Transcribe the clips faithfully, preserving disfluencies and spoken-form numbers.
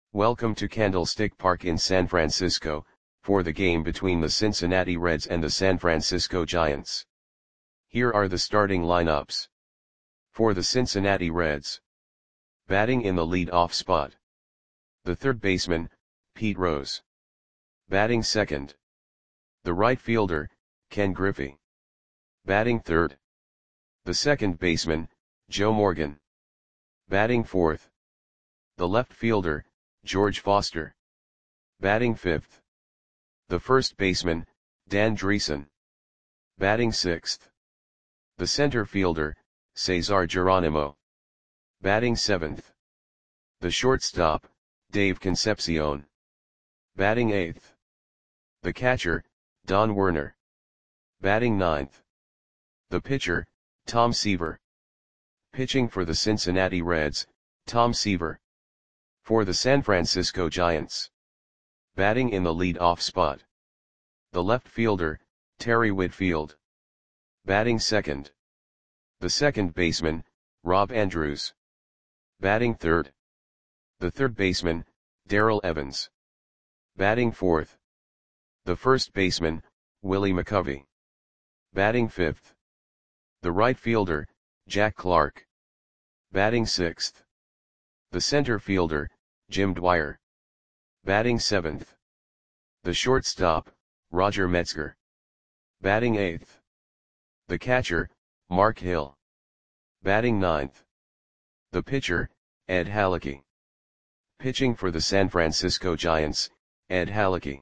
Welcome to Candlestick Park in San Francisco, for the game between the Cincinnati Reds and the San Francisco Giants. Here are the starting lineups. For the Cincinnati Reds. Batting in the lead-off spot. The third baseman, Pete Rose. Batting second. The right fielder, Ken Griffey. Batting third. The second baseman, Joe Morgan. Batting fourth. The left fielder, George Foster. Batting fifth. The first baseman, Dan Driessen. Batting sixth. The center fielder, Cesar Geronimo. Batting seventh. The shortstop, Dave Concepcion. Batting eighth. The catcher, Don Werner. Batting ninth. The pitcher, Tom Seaver. Pitching for the Cincinnati Reds, Tom Seaver. For the San Francisco Giants. Batting in the lead-off spot. The left fielder, Terry Whitfield. Batting second. The second baseman, Rob Andrews. Batting third. The third baseman, Darrell Evans. Batting fourth. The first baseman, Willie McCovey. Batting fifth. The right fielder, Jack Clark. Batting sixth. The center fielder, Jim Dwyer. Batting seventh. The shortstop, Roger Metzger. Batting eighth. The catcher, Mark Hill. Batting ninth. The pitcher, Ed Halicki. Pitching for the San Francisco Giants, Ed Halicki.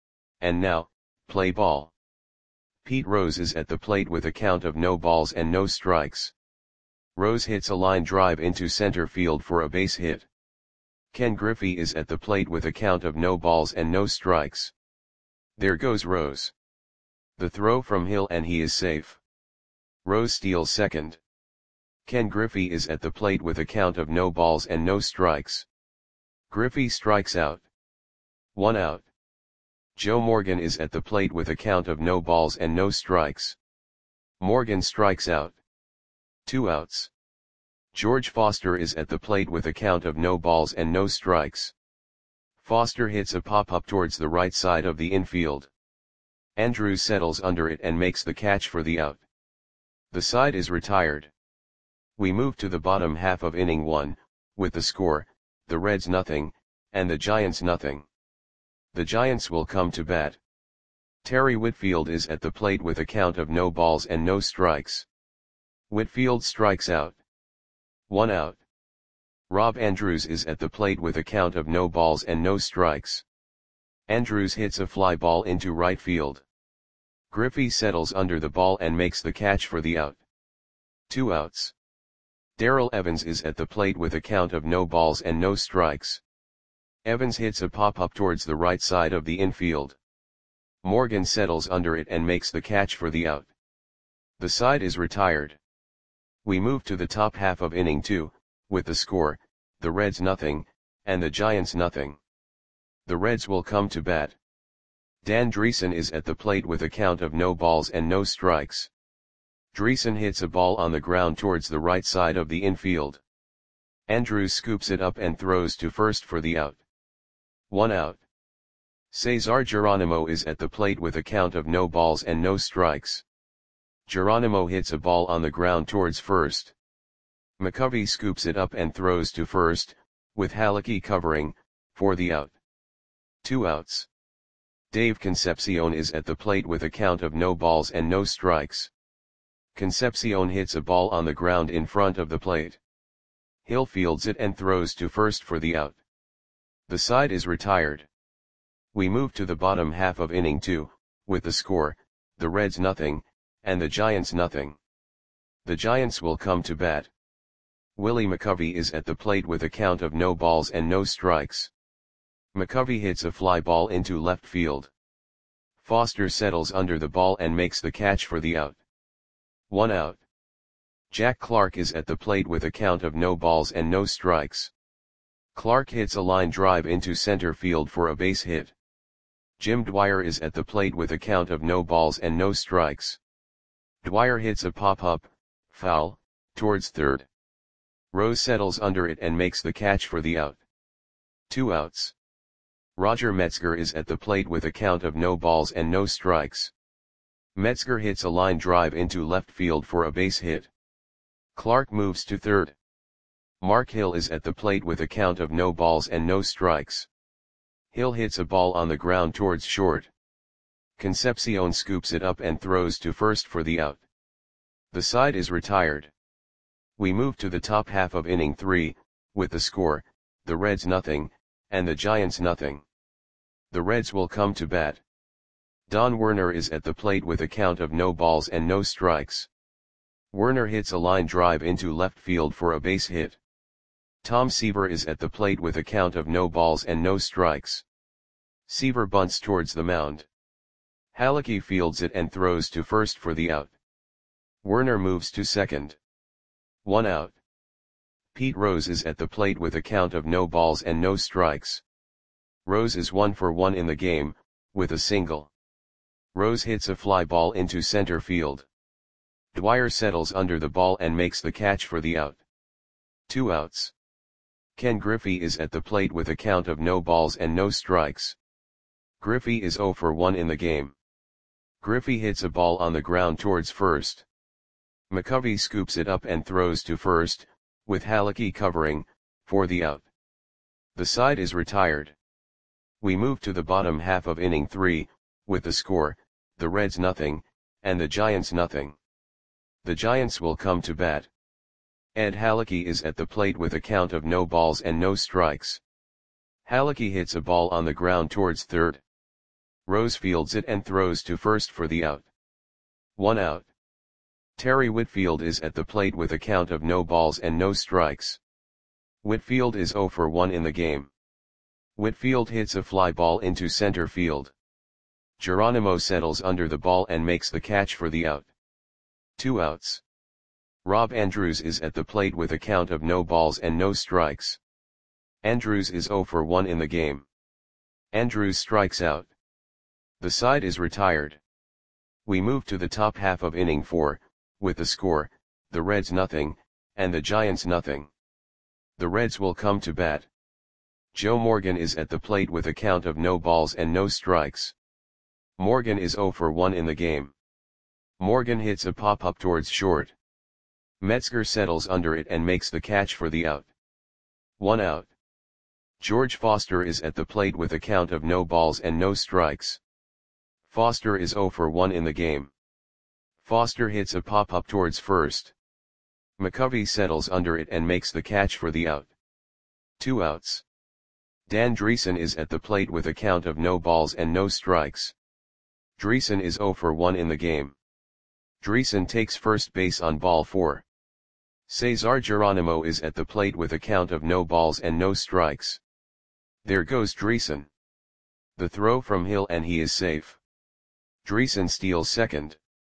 And now, play ball. Pete Rose is at the plate with a count of no balls and no strikes. Rose hits a line drive into center field for a base hit. Ken Griffey is at the plate with a count of no balls and no strikes. There goes Rose. The throw from Hill and he is safe. Rose steals second. Ken Griffey is at the plate with a count of no balls and no strikes. Griffey strikes out. One out. Joe Morgan is at the plate with a count of no balls and no strikes. Morgan strikes out. Two outs. George Foster is at the plate with a count of no balls and no strikes. Foster hits a pop-up towards the right side of the infield. Andrews settles under it and makes the catch for the out. The side is retired. We move to the bottom half of inning one, with the score, the Reds nothing, and the Giants nothing. The Giants will come to bat. Terry Whitfield is at the plate with a count of no balls and no strikes. Whitfield strikes out. One out. Rob Andrews is at the plate with a count of no balls and no strikes. Andrews hits a fly ball into right field. Griffey settles under the ball and makes the catch for the out. Two outs. Darrell Evans is at the plate with a count of no balls and no strikes. Evans hits a pop-up towards the right side of the infield. Morgan settles under it and makes the catch for the out. The side is retired. We move to the top half of inning two, with the score, the Reds nothing, and the Giants nothing. The Reds will come to bat. Dan Driessen is at the plate with a count of no balls and no strikes. Driessen hits a ball on the ground towards the right side of the infield. Andrews scoops it up and throws to first for the out. One out. Cesar Geronimo is at the plate with a count of no balls and no strikes. Geronimo hits a ball on the ground towards first. McCovey scoops it up and throws to first, with Halicki covering, for the out. Two outs. Dave Concepcion is at the plate with a count of no balls and no strikes. Concepcion hits a ball on the ground in front of the plate. Hill fields it and throws to first for the out. The side is retired. We move to the bottom half of inning two, with the score, the Reds nothing, and the Giants nothing. The Giants will come to bat. Willie McCovey is at the plate with a count of no balls and no strikes. McCovey hits a fly ball into left field. Foster settles under the ball and makes the catch for the out. One out. Jack Clark is at the plate with a count of no balls and no strikes. Clark hits a line drive into center field for a base hit. Jim Dwyer is at the plate with a count of no balls and no strikes. Dwyer hits a pop-up, foul, towards third. Rose settles under it and makes the catch for the out. Two outs. Roger Metzger is at the plate with a count of no balls and no strikes. Metzger hits a line drive into left field for a base hit. Clark moves to third. Mark Hill is at the plate with a count of no balls and no strikes. Hill hits a ball on the ground towards short. Concepcion scoops it up and throws to first for the out. The side is retired. We move to the top half of inning three, with the score, the Reds nothing, and the Giants nothing. The Reds will come to bat. Don Werner is at the plate with a count of no balls and no strikes. Werner hits a line drive into left field for a base hit. Tom Seaver is at the plate with a count of no balls and no strikes. Seaver bunts towards the mound. Hallecky fields it and throws to first for the out. Werner moves to second. One out. Pete Rose is at the plate with a count of no balls and no strikes. Rose is one for one in the game, with a single. Rose hits a fly ball into center field. Dwyer settles under the ball and makes the catch for the out. Two outs. Ken Griffey is at the plate with a count of no balls and no strikes. Griffey is zero for one in the game. Griffey hits a ball on the ground towards first. McCovey scoops it up and throws to first, with Hallecky covering, for the out. The side is retired. We move to the bottom half of inning three, with the score, the Reds nothing, and the Giants nothing. The Giants will come to bat. Ed Hallecky is at the plate with a count of no balls and no strikes. Hallecky hits a ball on the ground towards third. Rose fields it and throws to first for the out. One out. Terry Whitfield is at the plate with a count of no balls and no strikes. Whitfield is zero for one in the game. Whitfield hits a fly ball into center field. Geronimo settles under the ball and makes the catch for the out. Two outs. Rob Andrews is at the plate with a count of no balls and no strikes. Andrews is zero for one in the game. Andrews strikes out. The side is retired. We move to the top half of inning four, with the score, the Reds nothing, and the Giants nothing. The Reds will come to bat. Joe Morgan is at the plate with a count of no balls and no strikes. Morgan is zero for one in the game. Morgan hits a pop-up towards short. Metzger settles under it and makes the catch for the out. One out. George Foster is at the plate with a count of no balls and no strikes. Foster is zero for one in the game. Foster hits a pop-up towards first. McCovey settles under it and makes the catch for the out. Two outs. Dan Dreesen is at the plate with a count of no balls and no strikes. Dreesen is zero for one in the game. Dreesen takes first base on ball four. Cesar Geronimo is at the plate with a count of no balls and no strikes. There goes Dreesen. The throw from Hill and he is safe. Dreesen steals second.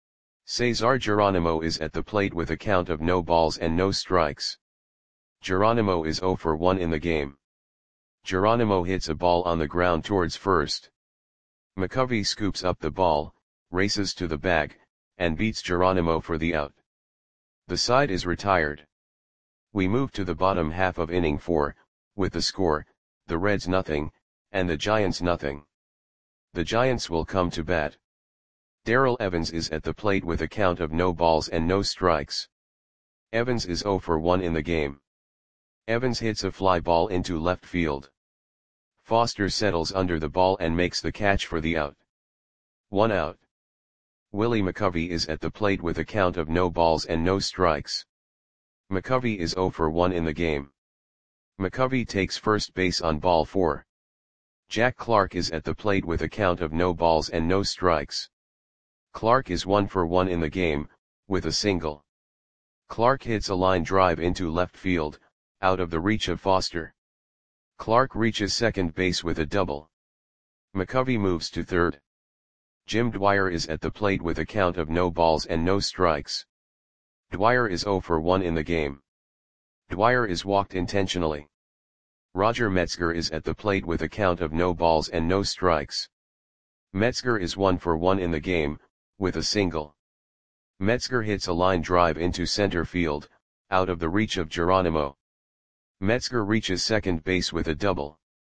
Cesar Geronimo is at the plate with a count of no balls and no strikes. Geronimo is zero for one in the game. Geronimo hits a ball on the ground towards first. McCovey scoops up the ball, races to the bag, and beats Geronimo for the out. The side is retired. We move to the bottom half of inning four, with the score, the Reds nothing, and the Giants nothing. The Giants will come to bat. Darrell Evans is at the plate with a count of no balls and no strikes. Evans is zero for one in the game. Evans hits a fly ball into left field. Foster settles under the ball and makes the catch for the out. One out. Willie McCovey is at the plate with a count of no balls and no strikes. McCovey is zero for one in the game. McCovey takes first base on ball four. Jack Clark is at the plate with a count of no balls and no strikes. Clark is one for one in the game, with a single. Clark hits a line drive into left field, out of the reach of Foster. Clark reaches second base with a double. McCovey moves to third. Jim Dwyer is at the plate with a count of no balls and no strikes. Dwyer is zero for one in the game. Dwyer is walked intentionally. Roger Metzger is at the plate with a count of no balls and no strikes. Metzger is one for one in the game, with a single. Metzger hits a line drive into center field, out of the reach of Geronimo. Metzger reaches second base with a double.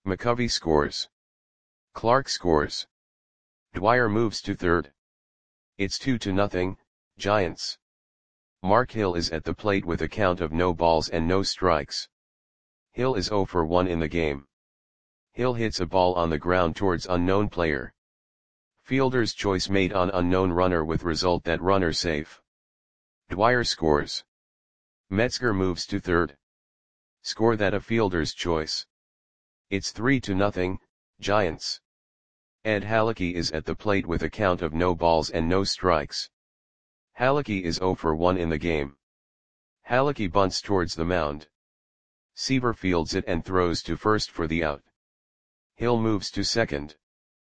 McCovey scores. Clark scores. Dwyer moves to third. It's two to nothing, Giants. Mark Hill is at the plate with a count of no balls and no strikes. Hill is zero for one in the game. Hill hits a ball on the ground towards unknown player. Fielder's choice made on unknown runner with result that runner safe. Dwyer scores. Metzger moves to third. Score that a fielder's choice. It's three to nothing, Giants. Ed Halicki is at the plate with a count of no balls and no strikes. Halicki is zero for one in the game. Halicki bunts towards the mound. Seaver fields it and throws to first for the out. Hill moves to second.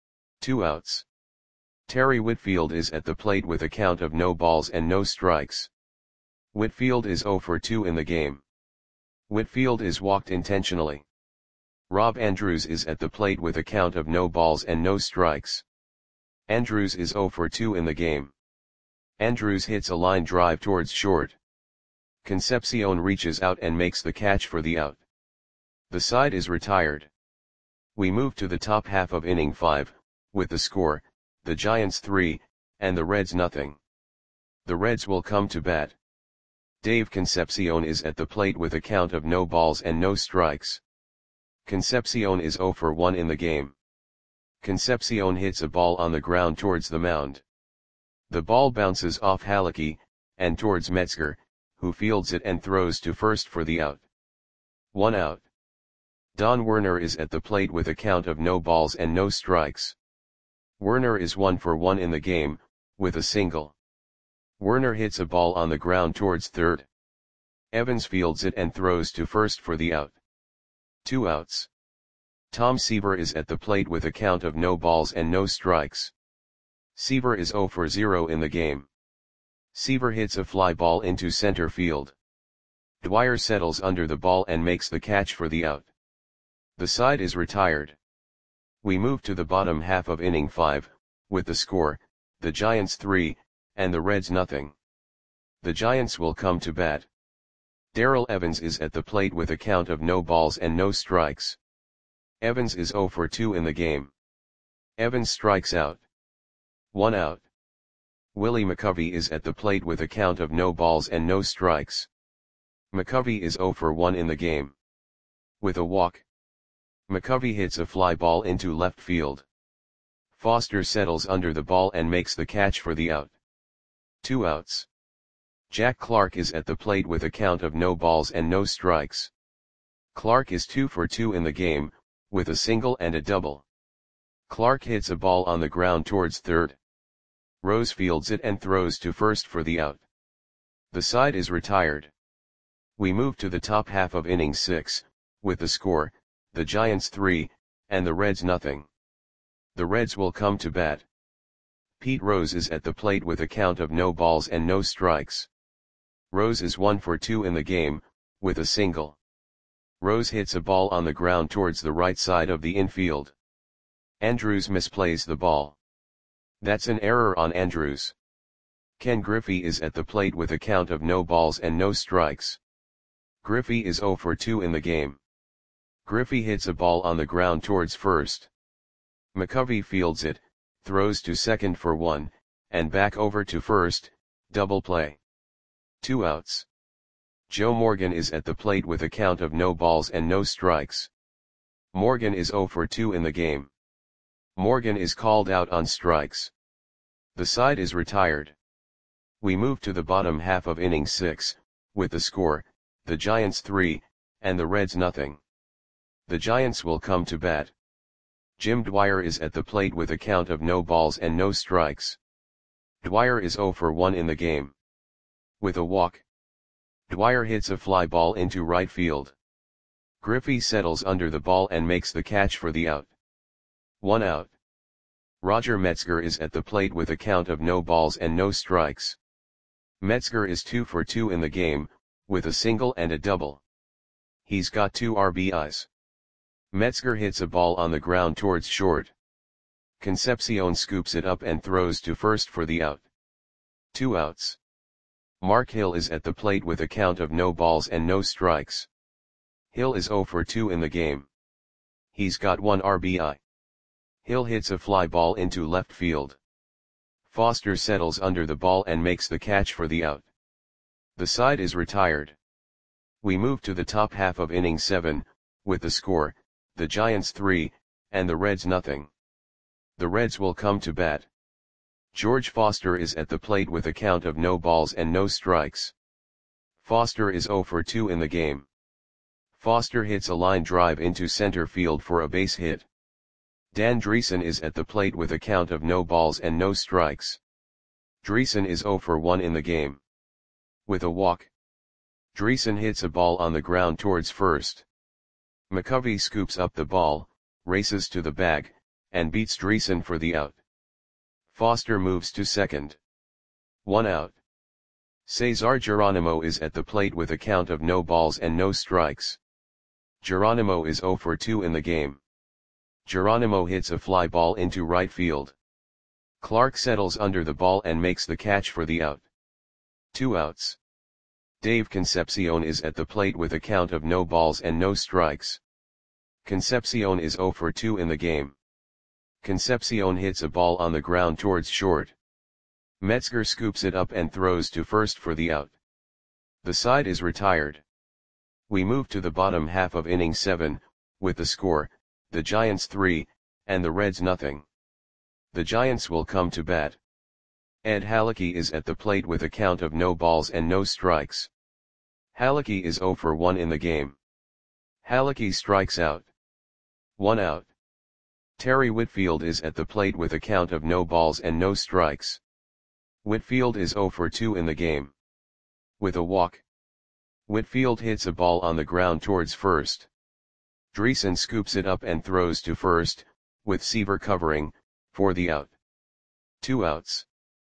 Two outs. Terry Whitfield is at the plate with a count of no balls and no strikes. Whitfield is zero for two in the game. Whitfield is walked intentionally. Rob Andrews is at the plate with a count of no balls and no strikes. Andrews is zero for two in the game. Andrews hits a line drive towards short. Concepcion reaches out and makes the catch for the out. The side is retired. We move to the top half of inning five, with the score, the Giants three, and the Reds nothing. The Reds will come to bat. Dave Concepcion is at the plate with a count of no balls and no strikes. Concepcion is zero for one in the game. Concepcion hits a ball on the ground towards the mound. The ball bounces off Halicki, and towards Metzger, who fields it and throws to first for the out. One out. Don Werner is at the plate with a count of no balls and no strikes. Werner is one for one in the game, with a single. Werner hits a ball on the ground towards third. Evans fields it and throws to first for the out. Two outs. Tom Seaver is at the plate with a count of no balls and no strikes. Seaver is zero for zero in the game. Seaver hits a fly ball into center field. Dwyer settles under the ball and makes the catch for the out. The side is retired. We move to the bottom half of inning five, with the score, the Giants three, and the Reds nothing. The Giants will come to bat. Darrell Evans is at the plate with a count of no balls and no strikes. Evans is zero for two in the game. Evans strikes out. One out. Willie McCovey is at the plate with a count of no balls and no strikes. McCovey is zero for one in the game. With a walk. McCovey hits a fly ball into left field. Foster settles under the ball and makes the catch for the out. Two outs. Jack Clark is at the plate with a count of no balls and no strikes. Clark is two for two in the game, with a single and a double. Clark hits a ball on the ground towards third. Rose fields it and throws to first for the out. The side is retired. We move to the top half of inning six, with the score, the Giants three, and the Reds nothing. The Reds will come to bat. Pete Rose is at the plate with a count of no balls and no strikes. Rose is one for two in the game, with a single. Rose hits a ball on the ground towards the right side of the infield. Andrews misplays the ball. That's an error on Andrews. Ken Griffey is at the plate with a count of no balls and no strikes. Griffey is zero for two in the game. Griffey hits a ball on the ground towards first. McCovey fields it, throws to second for one, and back over to first, double play. Two outs. Joe Morgan is at the plate with a count of no balls and no strikes. Morgan is zero for two in the game. Morgan is called out on strikes. The side is retired. We move to the bottom half of inning six, with the score, the Giants three, and the Reds nothing. The Giants will come to bat. Jim Dwyer is at the plate with a count of no balls and no strikes. Dwyer is zero for one in the game. With a walk. Dwyer hits a fly ball into right field. Griffey settles under the ball and makes the catch for the out. One out. Roger Metzger is at the plate with a count of no balls and no strikes. Metzger is two for two in the game, with a single and a double. He's got two R B Is. Metzger hits a ball on the ground towards short. Concepcion scoops it up and throws to first for the out. Two outs. Mark Hill is at the plate with a count of no balls and no strikes. Hill is zero for two in the game. He's got one R B I. Hill hits a fly ball into left field. Foster settles under the ball and makes the catch for the out. The side is retired. We move to the top half of inning seven, with the score, the Giants three, and the Reds nothing. The Reds will come to bat. George Foster is at the plate with a count of no balls and no strikes. Foster is zero for two in the game. Foster hits a line drive into center field for a base hit. Dan Dreesen is at the plate with a count of no balls and no strikes. Dreesen is zero for one in the game. With a walk. Dreesen hits a ball on the ground towards first. McCovey scoops up the ball, races to the bag, and beats Dreesen for the out. Foster moves to second. One out. Cesar Geronimo is at the plate with a count of no balls and no strikes. Geronimo is zero for two in the game. Geronimo hits a fly ball into right field. Clark settles under the ball and makes the catch for the out. Two outs. Dave Concepcion is at the plate with a count of no balls and no strikes. Concepcion is zero for two in the game. Concepcion hits a ball on the ground towards short. Metzger scoops it up and throws to first for the out. The side is retired. We move to the bottom half of inning seven, with the score, the Giants three, and the Reds nothing. The Giants will come to bat. Ed Halicki is at the plate with a count of no balls and no strikes. Halicki is zero for one in the game. Halicki strikes out. One out. Terry Whitfield is at the plate with a count of no balls and no strikes. Whitfield is zero for two in the game. With a walk. Whitfield hits a ball on the ground towards first. Dreesen scoops it up and throws to first, with Seaver covering, for the out. Two outs.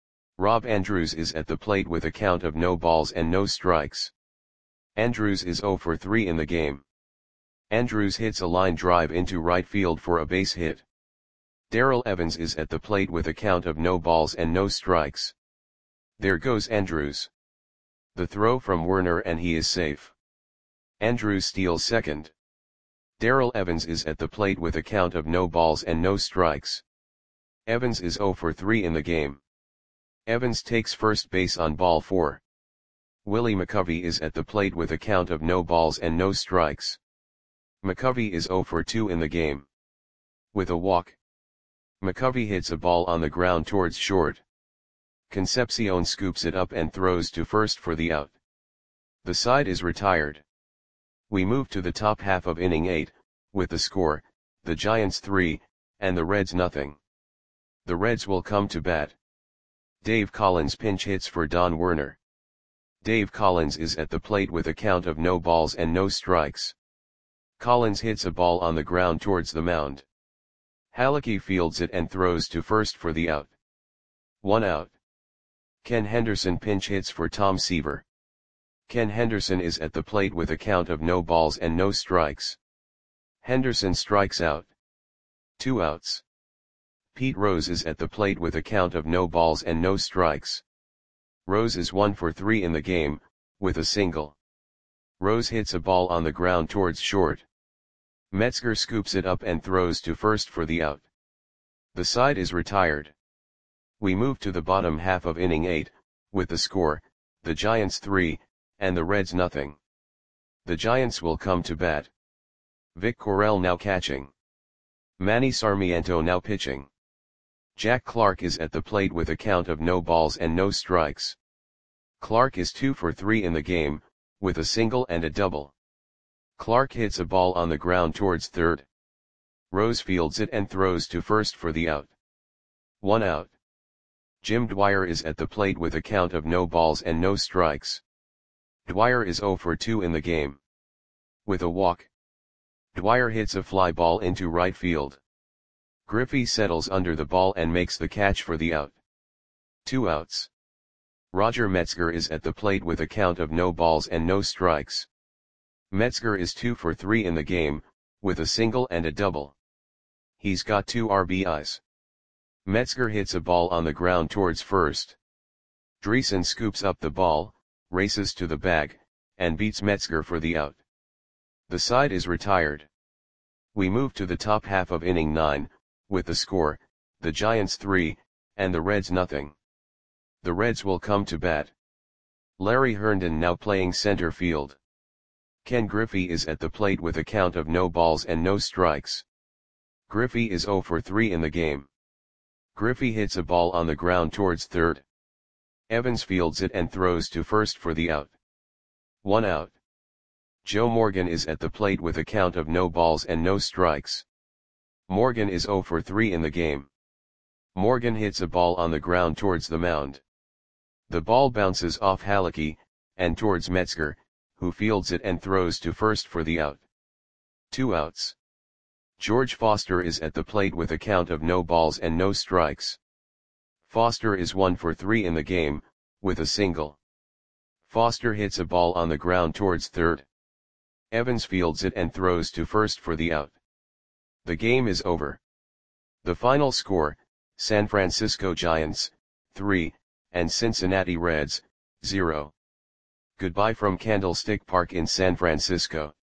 Rob Andrews is at the plate with a count of no balls and no strikes. Andrews is zero for three in the game. Andrews hits a line drive into right field for a base hit. Darrell Evans is at the plate with a count of no balls and no strikes. There goes Andrews. The throw from Werner and he is safe. Andrews steals second. Darrell Evans is at the plate with a count of no balls and no strikes. Evans is zero for three in the game. Evans takes first base on ball four. Willie McCovey is at the plate with a count of no balls and no strikes. McCovey is zero for two in the game. With a walk. McCovey hits a ball on the ground towards short. Concepcion scoops it up and throws to first for the out. The side is retired. We move to the top half of inning eight, with the score, the Giants three, and the Reds nothing. The Reds will come to bat. Dave Collins pinch hits for Don Werner. Dave Collins is at the plate with a count of no balls and no strikes. Collins hits a ball on the ground towards the mound. Halicki fields it and throws to first for the out. One out. Ken Henderson pinch hits for Tom Seaver. Ken Henderson is at the plate with a count of no balls and no strikes. Henderson strikes out. Two outs. Pete Rose is at the plate with a count of no balls and no strikes. Rose is one for three in the game, with a single. Rose hits a ball on the ground towards short. Metzger scoops it up and throws to first for the out. The side is retired. We move to the bottom half of inning eight, with the score, the Giants three, and the Reds nothing. The Giants will come to bat. Vic Correll now catching. Manny Sarmiento now pitching. Jack Clark is at the plate with a count of no balls and no strikes. Clark is two for three in the game, with a single and a double. Clark hits a ball on the ground towards third. Rose fields it and throws to first for the out. One out. Jim Dwyer is at the plate with a count of no balls and no strikes. Dwyer is zero for two in the game. With a walk. Dwyer hits a fly ball into right field. Griffey settles under the ball and makes the catch for the out. Two outs. Roger Metzger is at the plate with a count of no balls and no strikes. Metzger is two for three in the game, with a single and a double. He's got two R B Is. Metzger hits a ball on the ground towards first. Dreesen scoops up the ball, races to the bag, and beats Metzger for the out. The side is retired. We move to the top half of inning nine, with the score, the Giants three, and the Reds nothing. The Reds will come to bat. Larry Herndon now playing center field. Ken Griffey is at the plate with a count of no balls and no strikes. Griffey is zero for three in the game. Griffey hits a ball on the ground towards third. Evans fields it and throws to first for the out. One out. Joe Morgan is at the plate with a count of no balls and no strikes. Morgan is zero for three in the game. Morgan hits a ball on the ground towards the mound. The ball bounces off Hallecky, and towards Metzger, who fields it and throws to first for the out. Two outs. George Foster is at the plate with a count of no balls and no strikes. Foster is one for three in the game, with a single. Foster hits a ball on the ground towards third. Evans fields it and throws to first for the out. The game is over. The final score, San Francisco Giants, three, and Cincinnati Reds, zero. Goodbye from Candlestick Park in San Francisco.